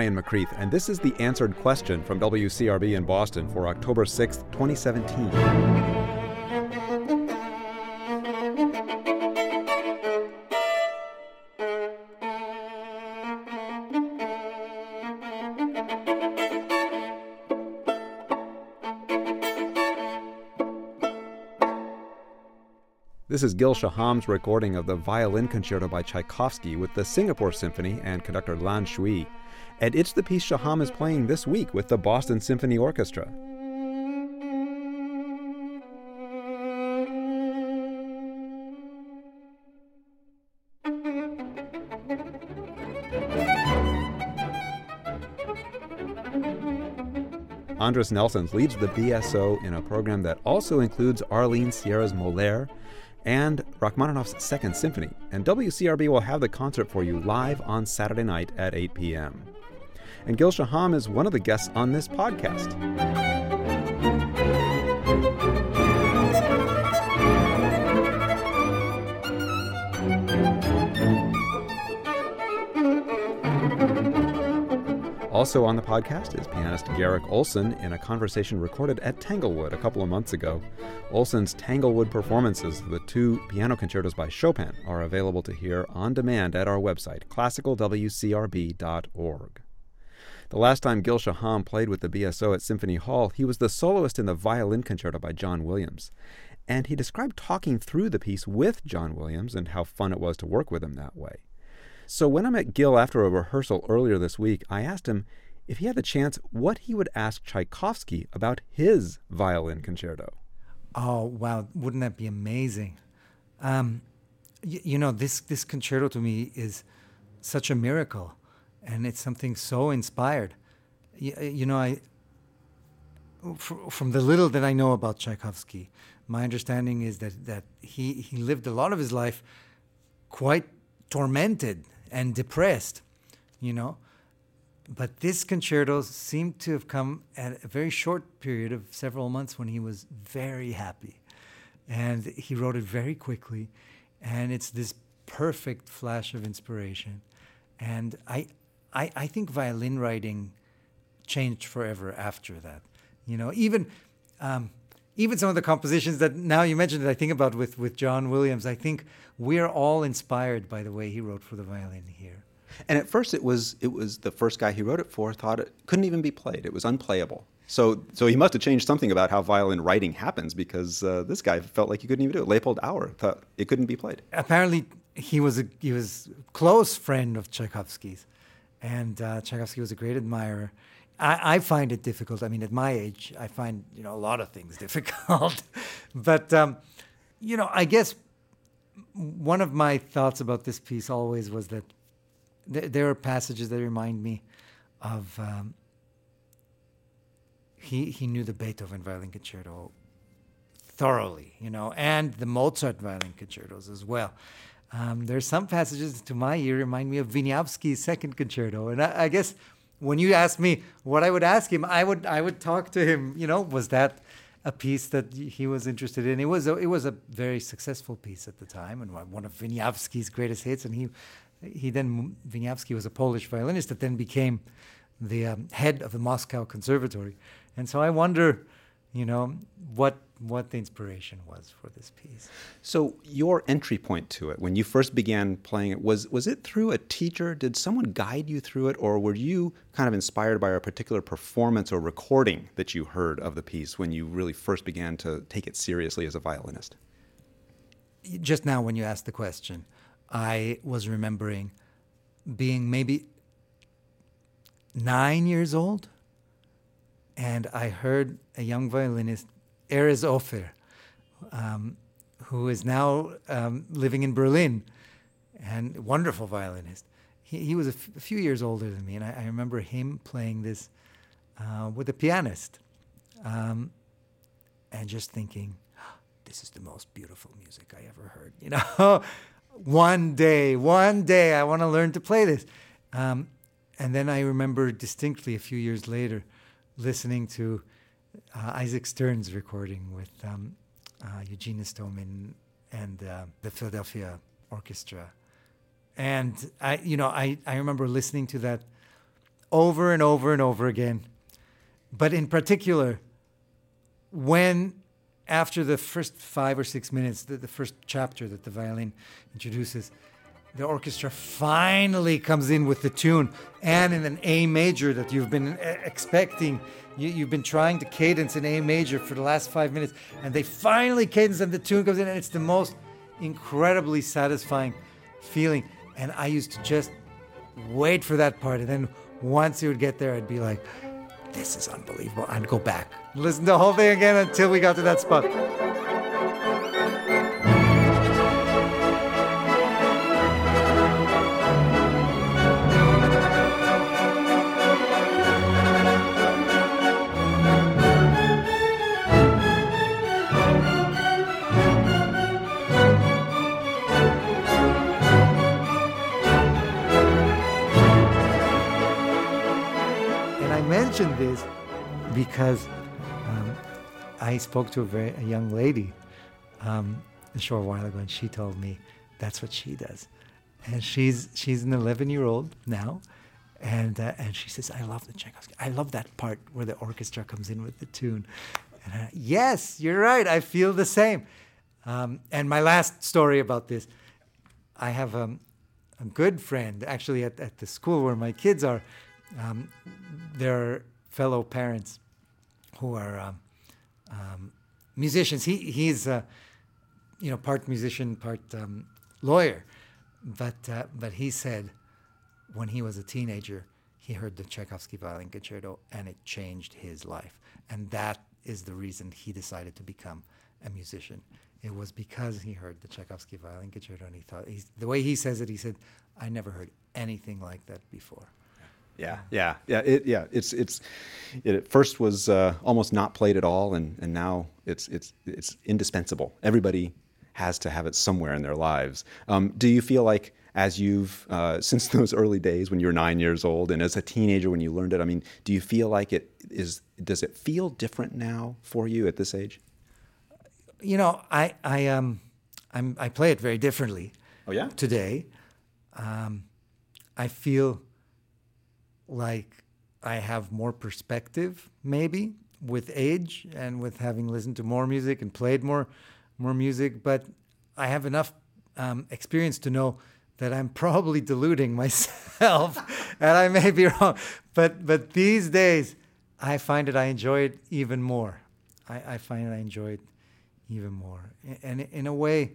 Ryan McCreath, and this is the Answered Question from WCRB in Boston for October 6th, 2017. This is Gil Shaham's recording of the Violin Concerto by Tchaikovsky with the Singapore Symphony and conductor Lan Shui. And it's the piece Shaham is playing this week with the Boston Symphony Orchestra. Andres Nelsons leads the BSO in a program that also includes Arlene Sierra's Molaire and Rachmaninoff's Second Symphony, and WCRB will have the concert for you live on Saturday night at 8 p.m. And Gil Shaham is one of the guests on this podcast. Also on the podcast is pianist Garrick Olson in a conversation recorded at Tanglewood a couple of months ago. Olson's Tanglewood performances of the two piano concertos by Chopin are available to hear on demand at our website, classicalwcrb.org. The last time Gil Shaham played with the BSO at Symphony Hall, he was the soloist in the Violin Concerto by John Williams. And he described talking through the piece with John Williams and how fun it was to work with him that way. So when I met Gil after a rehearsal earlier this week, I asked him if he had the chance what he would ask Tchaikovsky about his violin concerto. Oh, wow. Wouldn't that be amazing? This concerto to me is such a miracle, and it's something so inspired. From the little that I know about Tchaikovsky, my understanding is that he lived a lot of his life quite tormented and depressed, But this concerto seemed to have come at a very short period of several months when he was very happy. And he wrote it very quickly, and it's this perfect flash of inspiration. And I think violin writing changed forever after that. Even some of the compositions that now you mentioned that I think about with John Williams, I think we're all inspired by the way he wrote for the violin here. And at first it was the first guy he wrote it for thought it couldn't even be played. It was unplayable. So he must have changed something about how violin writing happens, because this guy felt like he couldn't even do it. Leopold Auer thought it couldn't be played. Apparently he was a close friend of Tchaikovsky's, and Tchaikovsky was a great admirer. I find it difficult. I mean, at my age, I find, a lot of things difficult. But, I guess one of my thoughts about this piece always was that there are passages that remind me of... He knew the Beethoven Violin Concerto thoroughly, and the Mozart Violin Concertos as well. There's some passages to my ear remind me of Wieniawski's Second Concerto, and I guess when you ask me what I would ask him, I would talk to him. Was that a piece that he was interested in? It was a very successful piece at the time, and one of Wieniawski's greatest hits. And Wieniawski was a Polish violinist that then became the head of the Moscow Conservatory. And so I wonder, what the inspiration was for this piece. So your entry point to it, when you first began playing it, was it through a teacher? Did someone guide you through it, or were you kind of inspired by a particular performance or recording that you heard of the piece when you really first began to take it seriously as a violinist? Just now when you asked the question, I was remembering being maybe 9 years old, and I heard a young violinist, Erez Ofer, who is now living in Berlin, and a wonderful violinist. He was a few years older than me, and I remember him playing this with a pianist, and just thinking, this is the most beautiful music I ever heard. One day I want to learn to play this. And then I remember distinctly a few years later listening to Isaac Stern's recording with Eugene Istomin and the Philadelphia Orchestra. And I remember listening to that over and over and over again. But in particular, when after the first 5 or 6 minutes, the first chapter that the violin introduces, the orchestra finally comes in with the tune, and in an A major that you've been expecting. You've been trying to cadence in A major for the last 5 minutes, and they finally cadence, and the tune comes in, and it's the most incredibly satisfying feeling. And I used to just wait for that part, and then once it would get there, I'd be like, this is unbelievable. I'd go back, listen to the whole thing again until we got to that spot. Mentioned this because I spoke to a young lady a short while ago, and she told me that's what she does. And she's an 11-year-old now, and she says, I love the Tchaikovsky. I love that part where the orchestra comes in with the tune. And yes, you're right. I feel the same. And my last story about this, I have a good friend actually at the school where my kids are. There are fellow parents who are musicians. He's part musician, part lawyer, but he said when he was a teenager he heard the Tchaikovsky Violin Concerto and it changed his life, and that is the reason he decided to become a musician. It was because he heard the Tchaikovsky Violin Concerto, and he thought, the way he says it, he said, I never heard anything like that before. Yeah. It at first was almost not played at all, and now it's indispensable. Everybody has to have it somewhere in their lives. Do you feel like, as you've since those early days when you were 9 years old, and as a teenager when you learned it, I mean, do you feel like it is? Does it feel different now for you at this age? I play it very differently. Oh yeah. Today, I feel like I have more perspective, maybe, with age and with having listened to more music and played more music. But I have enough experience to know that I'm probably deluding myself, and I may be wrong. But these days, I find that I enjoy it even more. I find that I enjoy it even more. And in a way,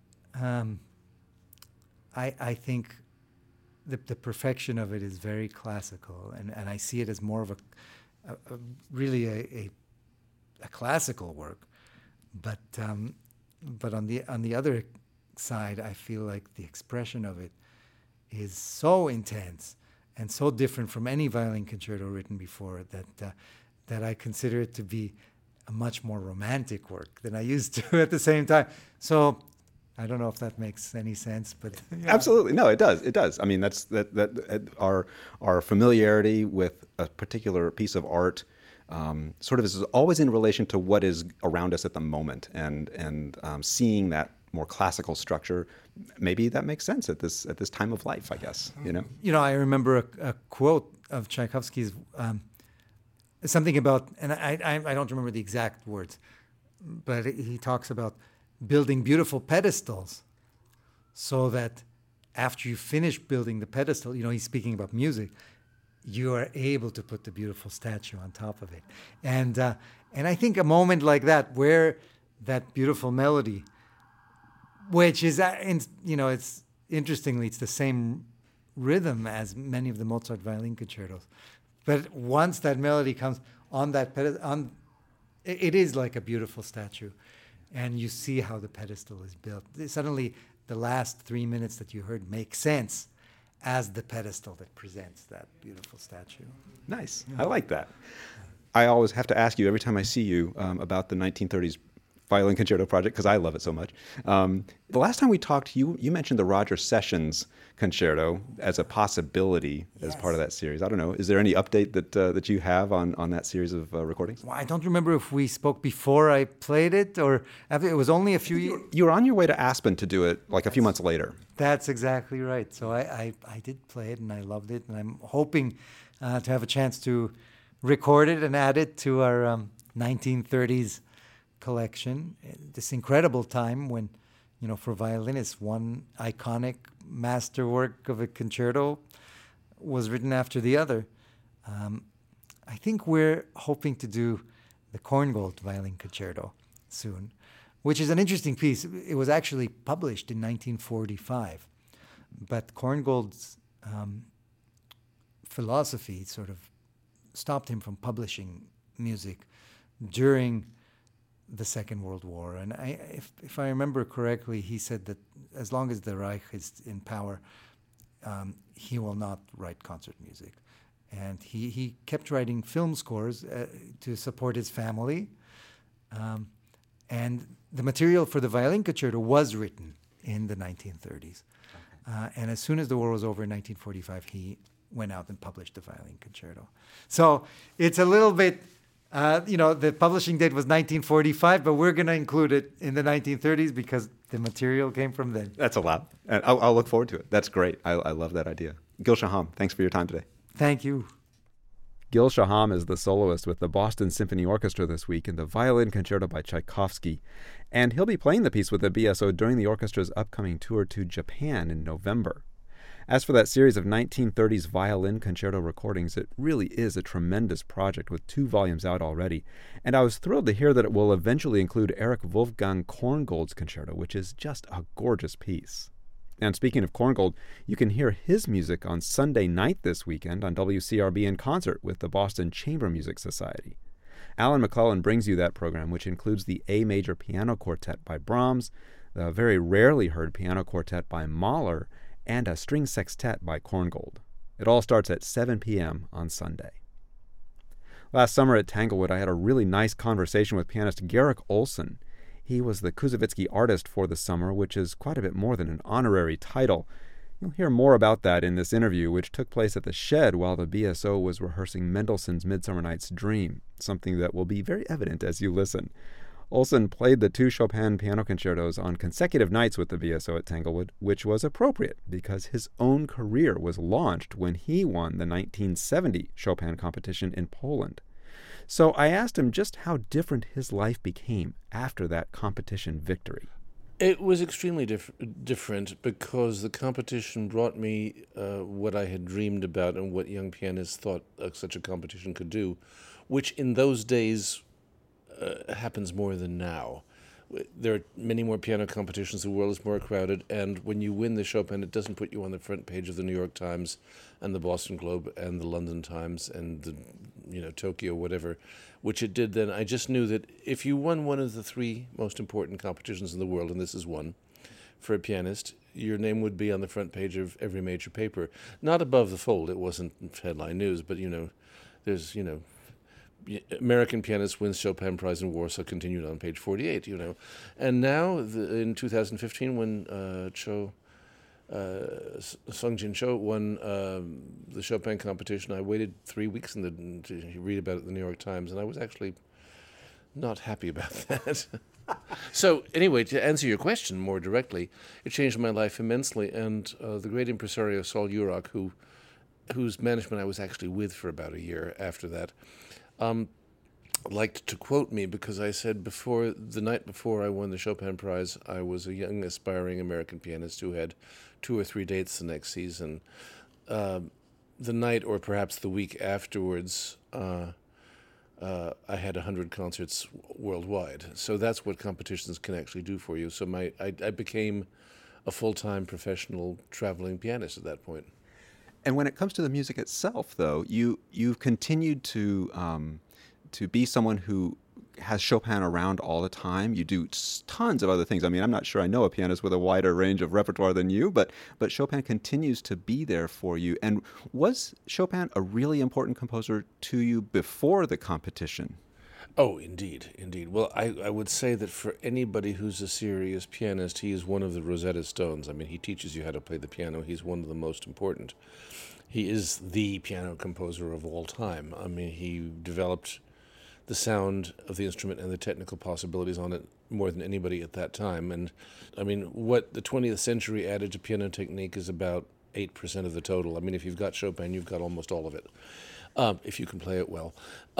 I think the perfection of it is very classical, and I see it as more of a really classical work. But on the other side, I feel like the expression of it is so intense and so different from any violin concerto written before that I consider it to be a much more romantic work than I used to at the same time. So I don't know if that makes any sense, but yeah. Absolutely, no, it does. It does. I mean, that's our familiarity with a particular piece of art sort of is always in relation to what is around us at the moment, and seeing that more classical structure, maybe that makes sense at this time of life, I guess. I remember a quote of Tchaikovsky's, something about, and I don't remember the exact words, but he talks about building beautiful pedestals so that after you finish building the pedestal, he's speaking about music, you are able to put the beautiful statue on top of it. And I think a moment like that, where that beautiful melody, which is, it's interestingly, it's the same rhythm as many of the Mozart violin concertos. But once that melody comes on that pedestal, it is like a beautiful statue. And you see how the pedestal is built. Suddenly, the last 3 minutes that you heard make sense as the pedestal that presents that beautiful statue. Nice. Yeah. I like that. I always have to ask you every time I see you about the 1930s violin concerto project because I love it so much. The last time we talked, you mentioned the Roger Sessions concerto as a possibility as part of that series. I don't know. Is there any update that you have on that series of recordings? Well, I don't remember if we spoke before I played it or after. It was only a few years. You were on your way to Aspen to do it like a few months later. That's exactly right. So I did play it and I loved it. And I'm hoping to have a chance to record it and add it to our 1930s collection. This incredible time when, for violinists, one iconic masterwork of a concerto was written after the other. I think we're hoping to do the Korngold Violin Concerto soon, which is an interesting piece. It was actually published in 1945, but Korngold's philosophy sort of stopped him from publishing music during the Second World War. And if I remember correctly, he said that as long as the Reich is in power, he will not write concert music. And he kept writing film scores to support his family. And the material for the violin concerto was written in the 1930s. And as soon as the war was over in 1945, he went out and published the violin concerto. So it's a little bit, the publishing date was 1945, but we're going to include it in the 1930s because the material came from then. That's a lot. And I'll look forward to it. That's great. I love that idea. Gil Shaham, thanks for your time today. Thank you. Gil Shaham is the soloist with the Boston Symphony Orchestra this week in the Violin Concerto by Tchaikovsky. And he'll be playing the piece with the BSO during the orchestra's upcoming tour to Japan in November. As for that series of 1930s violin concerto recordings, it really is a tremendous project with 2 volumes out already, and I was thrilled to hear that it will eventually include Erich Wolfgang Korngold's concerto, which is just a gorgeous piece. And speaking of Korngold, you can hear his music on Sunday night this weekend on WCRB in concert with the Boston Chamber Music Society. Alan McClellan brings you that program, which includes the A Major Piano Quartet by Brahms, the very rarely heard piano quartet by Mahler, and a string sextet by Korngold. It all starts at 7 p.m. on Sunday. Last summer at Tanglewood, I had a really nice conversation with pianist Garrick Olson. He was the Koussevitzky Artist for the summer, which is quite a bit more than an honorary title. You'll hear more about that in this interview, which took place at the Shed while the BSO was rehearsing Mendelssohn's Midsummer Night's Dream, something that will be very evident as you listen. Olson played the 2 Chopin piano concertos on consecutive nights with the BSO at Tanglewood, which was appropriate because his own career was launched when he won the 1970 Chopin competition in Poland. So I asked him just how different his life became after that competition victory. It was extremely different because the competition brought me what I had dreamed about and what young pianists thought such a competition could do, which in those days happens more than now. There are many more piano competitions, the world is more crowded, and when you win the Chopin, it doesn't put you on the front page of the New York Times and the Boston Globe and the London Times and the Tokyo, whatever, which it did then. I just knew that if you won one of the 3 most important competitions in the world, and this is one, for a pianist, your name would be on the front page of every major paper. Not above the fold, it wasn't headline news, but, there's, American pianist wins Chopin Prize in Warsaw, continued on page 48, And now, in 2015, when Sung-Jin Cho won the Chopin competition, I waited 3 weeks to read about it in the New York Times, and I was actually not happy about that. So, anyway, to answer your question more directly, it changed my life immensely, and the great impresario Saul Urach, whose management I was actually with for about a year after that, liked to quote me because I said the night before I won the Chopin Prize, I was a young aspiring American pianist who had 2 or 3 dates the next season. The night or perhaps the week afterwards, I had 100 concerts worldwide. So that's what competitions can actually do for you. So I became a full-time professional traveling pianist at that point. And when it comes to the music itself, though, you've continued to be someone who has Chopin around all the time. You do tons of other things. I mean, I'm not sure I know a pianist with a wider range of repertoire than you, but Chopin continues to be there for you. And was Chopin a really important composer to you before the competition? Oh, indeed, indeed. Well, I would say that for anybody who's a serious pianist, he is one of the Rosetta Stones. I mean, he teaches you how to play the piano. He's one of the most important. He is the piano composer of all time. I mean, he developed the sound of the instrument and the technical possibilities on it more than anybody at that time. And I mean, what the 20th century added to piano technique is about 8% of the total. I mean, if you've got Chopin, you've got almost all of it, if you can play it well.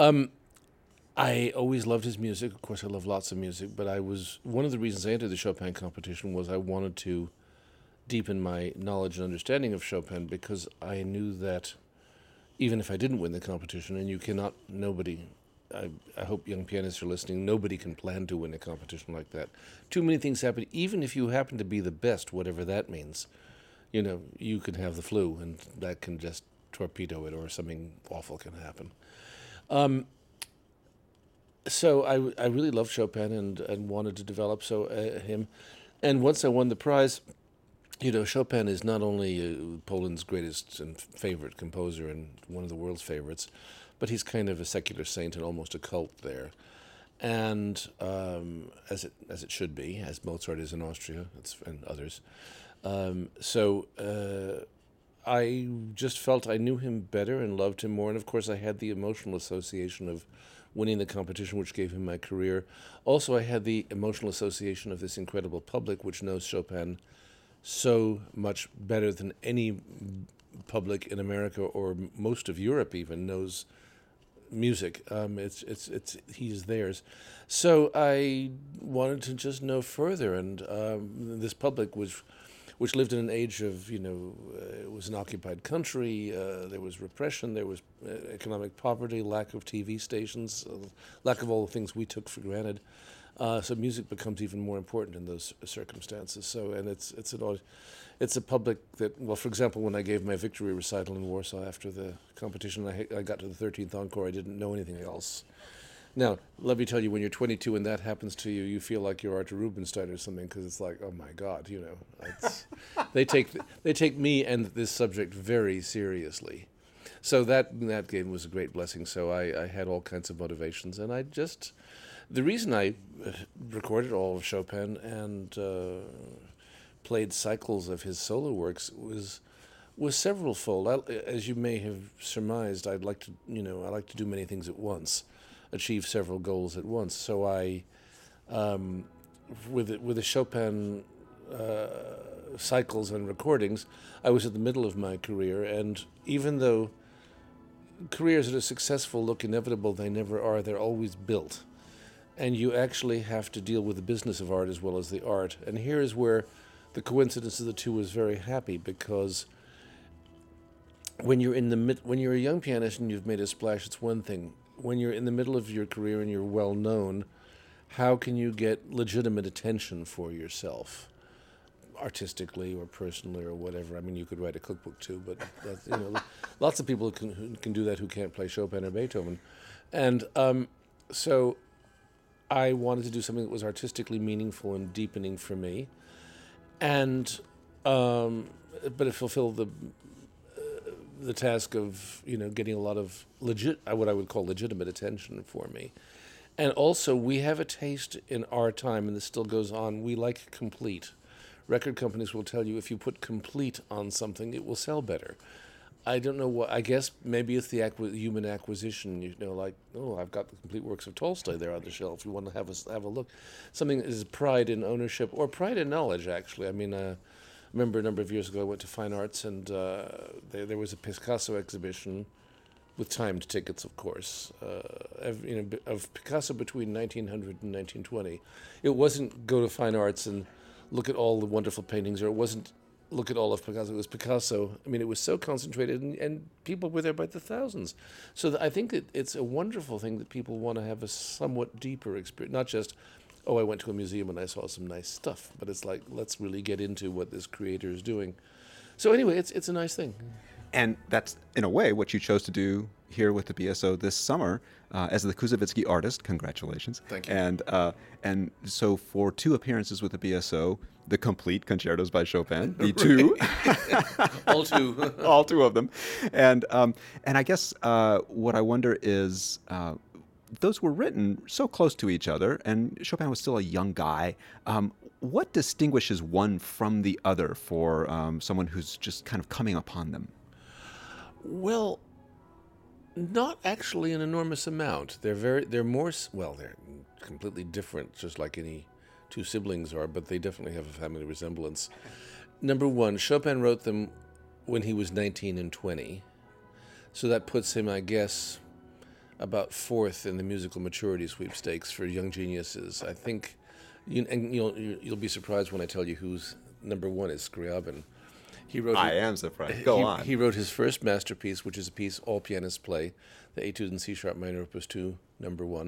I always loved his music. Of course, I love lots of music, but one of the reasons I entered the Chopin competition was I wanted to deepen my knowledge and understanding of Chopin, because I knew that even if I didn't win the competition, and I hope young pianists are listening, nobody can plan to win a competition like that. Too many things happen. Even if you happen to be the best, whatever that means, you could have the flu, and that can just torpedo it, or something awful can happen. So I really loved Chopin and wanted to develop him. And once I won the prize, Chopin is not only Poland's greatest and favorite composer and one of the world's favorites, but he's kind of a secular saint and almost a cult there. And as it should be, as Mozart is in Austria and others. I just felt I knew him better and loved him more. And of course, I had the emotional association of winning the competition, which gave him my career. Also, I had the emotional association of this incredible public, which knows Chopin so much better than any public in America or most of Europe even knows music. He's theirs. So I wanted to just know further, and this public which lived in an age of, it was an occupied country, there was repression, there was economic poverty, lack of TV stations, lack of all the things we took for granted. So music becomes even more important in those circumstances. So, and it's a public that, well, for example, when I gave my victory recital in Warsaw after the competition, I got to the 13th encore, I didn't know anything else. Now, let me tell you, when you're 22 and that happens to you, you feel like you're Arthur Rubinstein or something, because it's like, oh my God, they take me and this subject very seriously. So that game was a great blessing. So I had all kinds of motivations, and the reason I recorded all of Chopin and played cycles of his solo works was severalfold. As you may have surmised, I like to do many things at once, achieve several goals at once. So I, with the Chopin cycles and recordings, I was at the middle of my career, and even though careers that are successful look inevitable, they never are. They're always built. And you actually have to deal with the business of art as well as the art. And here is where the coincidence of the two was very happy, because when you're a young pianist and you've made a splash, it's one thing. When you're in the middle of your career and you're well known, how can you get legitimate attention for yourself, artistically or personally or whatever? I mean, you could write a cookbook too, but lots of people who can do that who can't play Chopin or Beethoven, and so I wanted to do something that was artistically meaningful and deepening for me, and but it fulfilled the task of getting a lot of what I would call legitimate attention for me. And also, we have a taste in our time, and this still goes on, we like complete. Record companies will tell you if you put complete on something, it will sell better. I don't know what, I guess maybe it's the human acquisition, like, oh, I've got the complete works of Tolstoy there on the shelf. You want to have a look. Something that is pride in ownership, or pride in knowledge, actually. I mean, I remember a number of years ago I went to Fine Arts, and there was a Picasso exhibition with timed tickets, of course, of Picasso between 1900 and 1920. It wasn't go to Fine Arts and look at all the wonderful paintings, or it wasn't look at all of Picasso. It was Picasso. I mean, it was so concentrated, and people were there by the thousands. So I think that it's a wonderful thing that people want to have a somewhat deeper experience, not just, oh, I went to a museum and I saw some nice stuff, but it's like, let's really get into what this creator is doing. So anyway, it's a nice thing. And that's, in a way, what you chose to do here with the BSO this summer as the Kuzavitsky artist. Congratulations. Thank you. And so for 2 appearances with the BSO, the complete concertos by Chopin, the 2. All 2. All 2 of them. And I guess what I wonder is, those were written so close to each other, and Chopin was still a young guy. What distinguishes one from the other for someone who's just kind of coming upon them? Well, not actually an enormous amount. They're completely different, just like any two siblings are, but they definitely have a family resemblance. Number one, Chopin wrote them when he was 19 and 20. So that puts him, I guess, about fourth in the musical maturity sweepstakes for young geniuses. I think, you'll be surprised when I tell you who's number one is Scriabin. I am surprised. Go on. He wrote his first masterpiece, which is a piece all pianists play, the Etude in C sharp minor, Opus 2, number 1,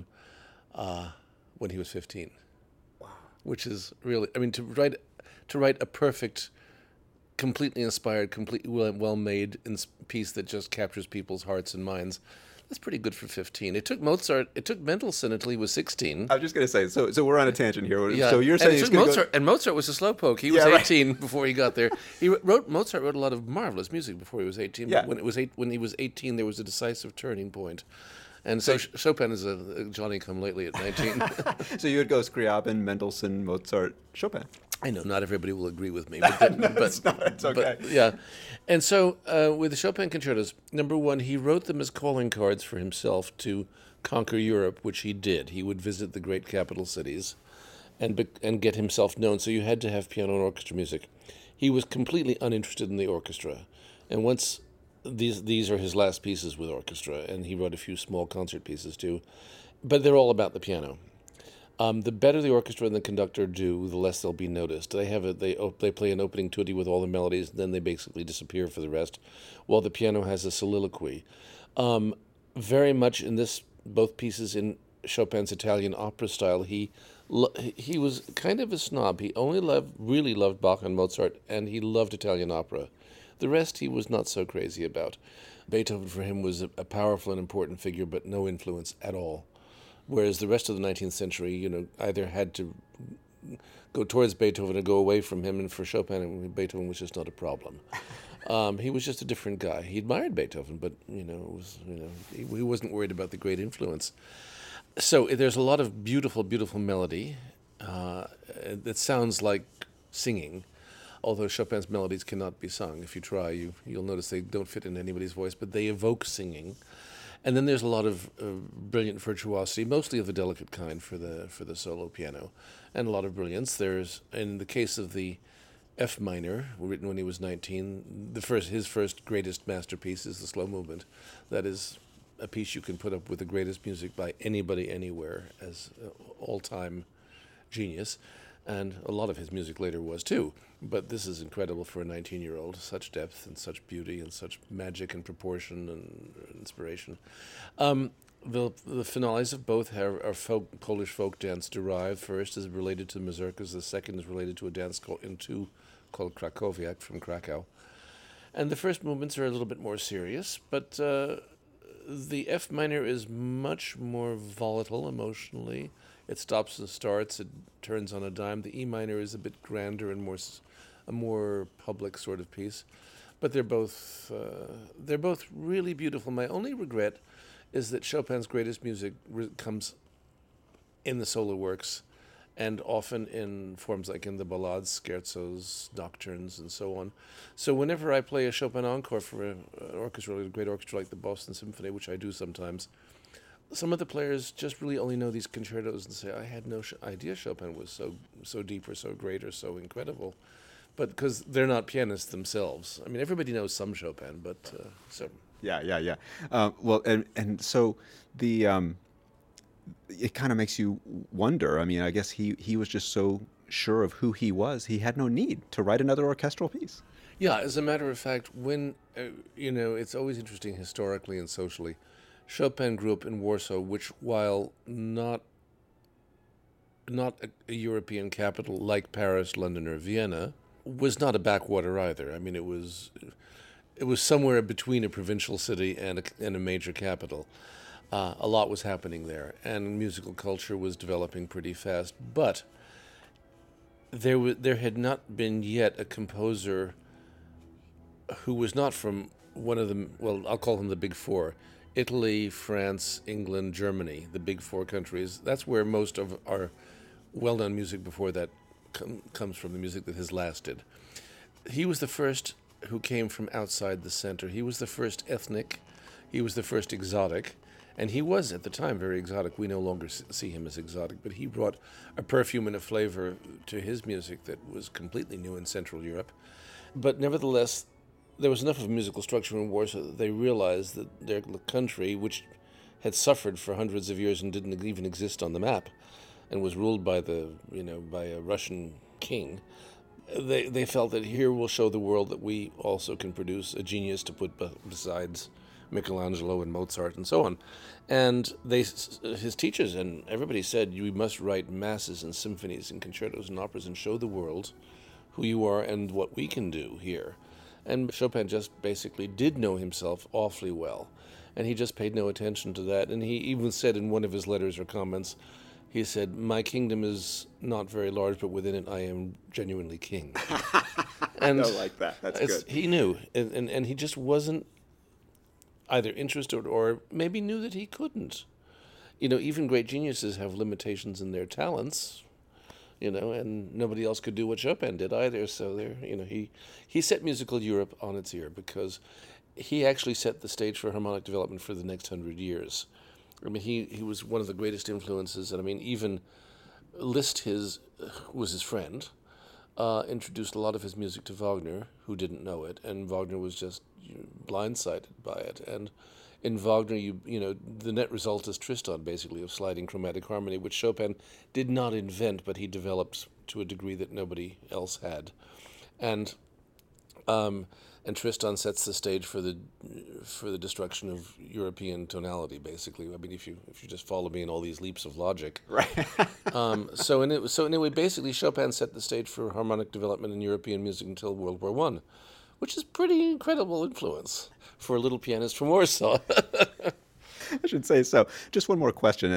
when he was 15. Wow. Which is really, to write a perfect, completely inspired, completely well-made piece that just captures people's hearts and minds. That's pretty good for 15. It took Mendelssohn until he was 16. I was just going to say, so we're on a tangent here. Yeah. So you're saying Mozart was a slowpoke. He was 18 before he got there. Mozart wrote a lot of marvelous music before he was 18. Yeah. But when he was 18, there was a decisive turning point. And so Chopin is a Johnny-come-lately at 19. So you would go Scriabin, Mendelssohn, Mozart, Chopin. I know not everybody will agree with me, but it's okay. But, yeah, and so with the Chopin concertos, number one, he wrote them as calling cards for himself to conquer Europe, which he did. He would visit the great capital cities, and get himself known. So you had to have piano and orchestra music. He was completely uninterested in the orchestra, and once these are his last pieces with orchestra, and he wrote a few small concert pieces too, but they're all about the piano. The better the orchestra and the conductor do, the less they'll be noticed. They play an opening tutti with all the melodies, and then they basically disappear for the rest, while the piano has a soliloquy. Very much in both pieces in Chopin's Italian opera style, he was kind of a snob. He only really loved Bach and Mozart, and he loved Italian opera. The rest he was not so crazy about. Beethoven for him was a powerful and important figure, but no influence at all. Whereas the rest of the 19th century, either had to go towards Beethoven or go away from him, and for Chopin, Beethoven was just not a problem. He was just a different guy. He admired Beethoven, but he wasn't worried about the great influence. So there's a lot of beautiful, beautiful melody that sounds like singing. Although Chopin's melodies cannot be sung. If you try, you'll notice they don't fit in anybody's voice, but they evoke singing. And then there's a lot of brilliant virtuosity, mostly of the delicate kind for the solo piano, and a lot of brilliance. There's, in the case of the F minor, written when he was 19, his first greatest masterpiece is the slow movement. That is a piece you can put up with the greatest music by anybody anywhere as all-time genius. And a lot of his music later was too. But this is incredible for a 19-year-old. Such depth and such beauty and such magic and proportion and inspiration. The finales of both are Polish folk dance derived. First is related to mazurkas. The second is related to a dance called Krakowiak from Krakow. And the first movements are a little bit more serious, but the F minor is much more volatile emotionally. It stops and starts. It turns on a dime. The E minor is a bit grander and a more public sort of piece, but they're both really beautiful. My only regret is that Chopin's greatest music comes in the solo works, and often in forms like in the ballades, scherzos, nocturnes, and so on. So whenever I play a Chopin encore for an orchestra, a great orchestra like the Boston Symphony, which I do sometimes, some of the players just really only know these concertos and say, I had no idea Chopin was so deep or so great or so incredible. But because they're not pianists themselves. Everybody knows some Chopin, but so... Yeah. Well, and so the it kind of makes you wonder. I guess he was just so sure of who he was, he had no need to write another orchestral piece. Yeah, as a matter of fact, when, it's always interesting historically and socially. Chopin grew up in Warsaw, which, while not a European capital like Paris, London, or Vienna, was not a backwater either. It was somewhere between a provincial city and a major capital. A lot was happening there, and musical culture was developing pretty fast. But there had not been yet a composer who was not from one of the, well, I'll call them the Big Four, Italy, France, England, Germany, the big four countries. That's where most of our well-known music before that comes from, the music that has lasted. He was the first who came from outside the center. He was the first ethnic. He was the first exotic. And he was, at the time, very exotic. We no longer see him as exotic, but he brought a perfume and a flavor to his music that was completely new in Central Europe. But nevertheless, there was enough of a musical structure in Warsaw that they realized that their country, which had suffered for hundreds of years and didn't even exist on the map, and was ruled by by a Russian king, they felt that here we'll show the world that we also can produce a genius to put besides Michelangelo and Mozart and so on. And his teachers and everybody said, you must write masses and symphonies and concertos and operas and show the world who you are and what we can do here. And Chopin just basically did know himself awfully well. And he just paid no attention to that. And he even said in one of his letters or comments, he said, my kingdom is not very large, but within it I am genuinely king. And I like that. That's good. He knew. And he just wasn't either interested or maybe knew that he couldn't. Even great geniuses have limitations in their talents, and nobody else could do what Chopin did either. So he set musical Europe on its ear because he actually set the stage for harmonic development for the next 100 years. I mean, he was one of the greatest influences, and I mean, even Liszt was his friend, introduced a lot of his music to Wagner, who didn't know it, and Wagner was just blindsided by it. And in Wagner, the net result is Tristan, basically, of sliding chromatic harmony, which Chopin did not invent, but he developed to a degree that nobody else had. And Tristan sets the stage for the destruction of European tonality, basically. I mean, if you just follow me in all these leaps of logic, Right. So anyway, basically, Chopin set the stage for harmonic development in European music until World War I, which is pretty incredible influence for a little pianist from Warsaw. I should say so. Just one more question.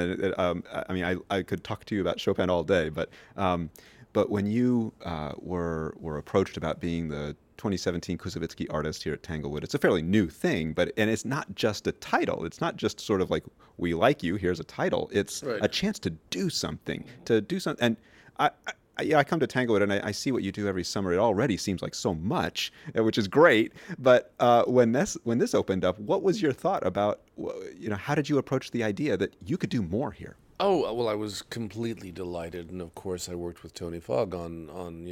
I could talk to you about Chopin all day, but when you were approached about being the 2017 Kusevitsky Artist here at Tanglewood, it's a fairly new thing, and it's not just a title. It's not just sort of like, we like you, here's a title. It's right. A chance to do something. And I come to Tanglewood and I see what you do every summer. It already seems like so much, which is great. But when this opened up, what was your thought about, how did you approach the idea that you could do more here? Oh, well, I was completely delighted. And of course, I worked with Tony Fogg on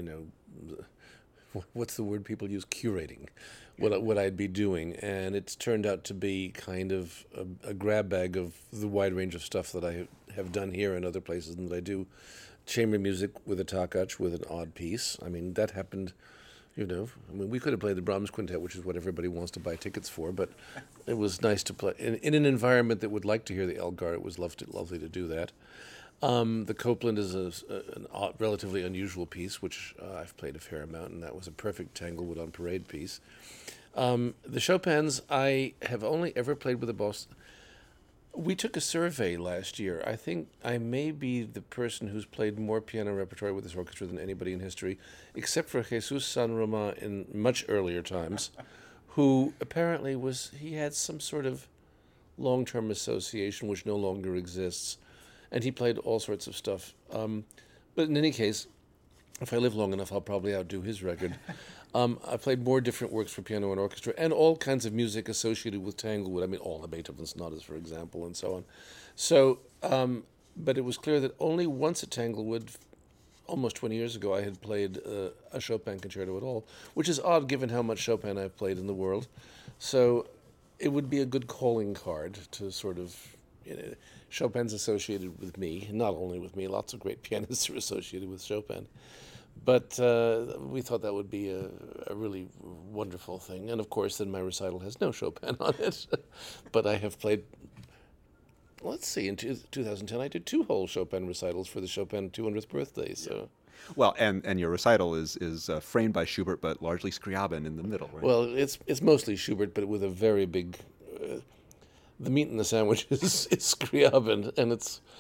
what's the word people use? Curating what I'd be doing. And it's turned out to be kind of a grab bag of the wide range of stuff that I have done here and other places, and that I do. Chamber music with a Takacs with an odd piece. I mean, that happened, we could have played the Brahms Quintet, which is what everybody wants to buy tickets for, but it was nice to play. In an environment that would like to hear the Elgar, it was lovely to do that. The Copland is an relatively unusual piece, which I've played a fair amount, and that was a perfect Tanglewood on Parade piece. The Chopins, I have only ever played with a boss. We took a survey last year. I think I may be the person who's played more piano repertoire with this orchestra than anybody in history, except for Jesus San Roma in much earlier times, who apparently he had some sort of long-term association which no longer exists, and he played all sorts of stuff. But in any case, if I live long enough, I'll probably outdo his record. I played more different works for piano and orchestra, and all kinds of music associated with Tanglewood. I mean, all the Beethoven sonatas, for example, and so on. So, but it was clear that only once at Tanglewood, almost 20 years ago, I had played a Chopin concerto at all, which is odd given how much Chopin I've played in the world. So it would be a good calling card to sort of, Chopin's associated with me, not only with me, lots of great pianists are associated with Chopin. But we thought that would be a really wonderful thing. And of course, then my recital has no Chopin on it. But I have played, let's see, in 2010, I did 2 whole Chopin recitals for the Chopin 200th birthday. So, well, and your recital is framed by Schubert, but largely Scriabin in the middle, right? Well, it's mostly Schubert, but with a very big, the meat in the sandwich is Scriabin, and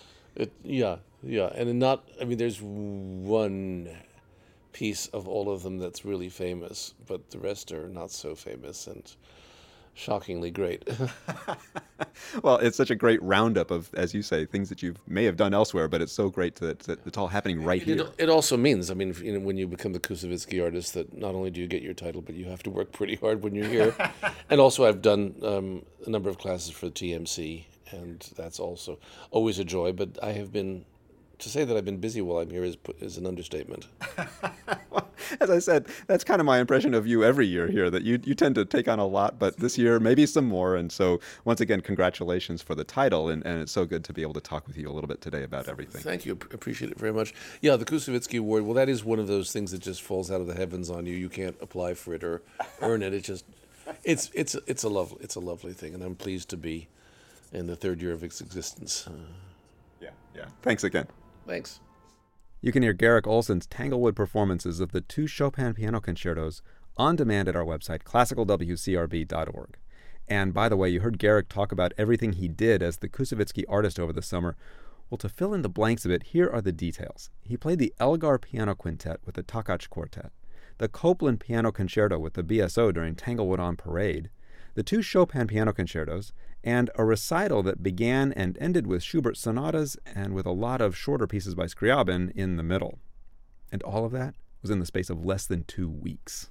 there's one piece of all of them that's really famous, but the rest are not so famous. And shockingly great. Well, it's such a great roundup of, as you say, things that you may have done elsewhere, but it's so great that it's all happening right here. It also means, I mean, when you become the Koussevitzky artist, that not only do you get your title, but you have to work pretty hard when you're here. And also, I've done a number of classes for the TMC, and that's also always a joy. But I have been, to say that I've been busy while I'm here is an understatement. Well, as I said, that's kind of my impression of you every year here, that you tend to take on a lot, but this year maybe some more. And so once again, congratulations for the title. And it's so good to be able to talk with you a little bit today about everything. Thank you. Appreciate it very much. Yeah, the Koussevitzky Award, well, that is one of those things that just falls out of the heavens on you. You can't apply for it or earn it. It just, it's a lovely thing. And I'm pleased to be in the third year of its existence. Yeah. Thanks again. Thanks. You can hear Garrick Ohlson's Tanglewood performances of the 2 Chopin piano concertos on demand at our website, classicalwcrb.org. And by the way, you heard Garrick talk about everything he did as the Koussevitzky artist over the summer. Well, to fill in the blanks of it, here are the details. He played the Elgar Piano Quintet with the Takach Quartet, the Copland Piano Concerto with the BSO during Tanglewood on Parade, the 2 Chopin piano concertos, and a recital that began and ended with Schubert sonatas and with a lot of shorter pieces by Scriabin in the middle. And all of that was in the space of less than 2 weeks.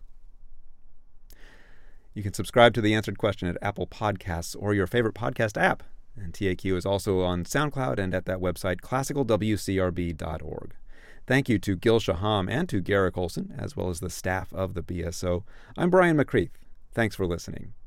You can subscribe to The Answered Question at Apple Podcasts or your favorite podcast app. And TAQ is also on SoundCloud and at that website, classicalwcrb.org. Thank you to Gil Shaham and to Garrick Ohlson, as well as the staff of the BSO. I'm Brian McCreath. Thanks for listening.